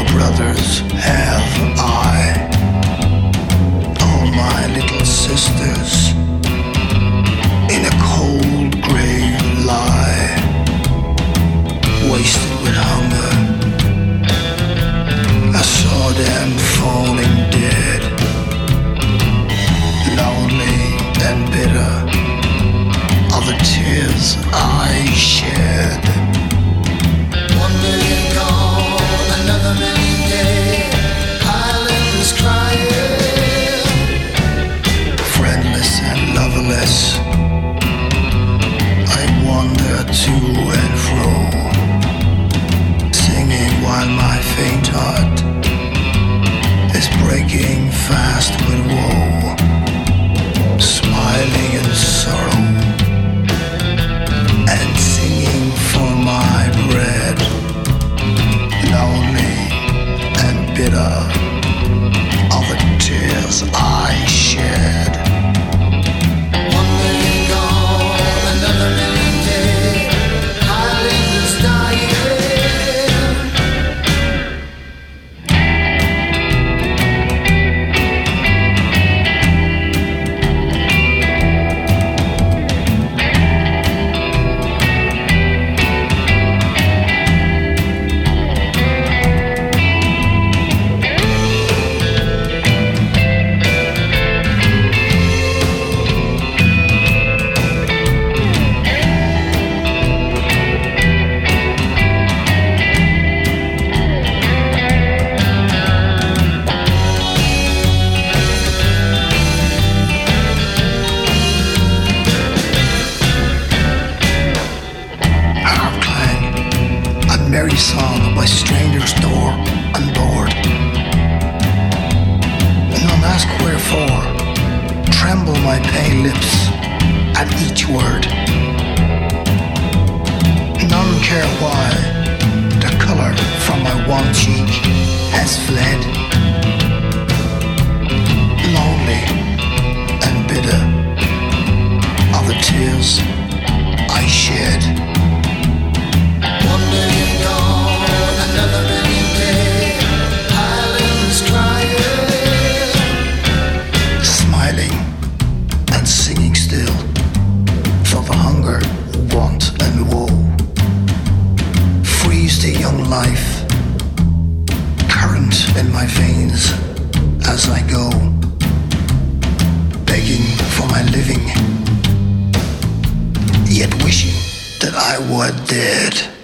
brothers have I, all my little sisters in a cold grave lie, wasted with hunger. I saw them falling dead, lonely and bitter are the tears I shed. 1 million gone, another million dead, islands crying, friendless and loverless, I wander to and fro, singing while my faint heart is breaking fast with woe, smiling in sorrow and singing for my bread, lonely and bitter are the tears I shed. 1 million gone, another million dead, islands dying. Merry song by stranger's door and board. None ask wherefore, tremble my pale lips at each word. None care why the colour from my wan cheek has fled. Lonely and bitter are the tears I shed. 1 million gone, another million dead, islands crying, smiling and singing still for the hunger, want and woe. Freeze the young life, current in my veins as I go, begging for my living, yet wishing that I were dead.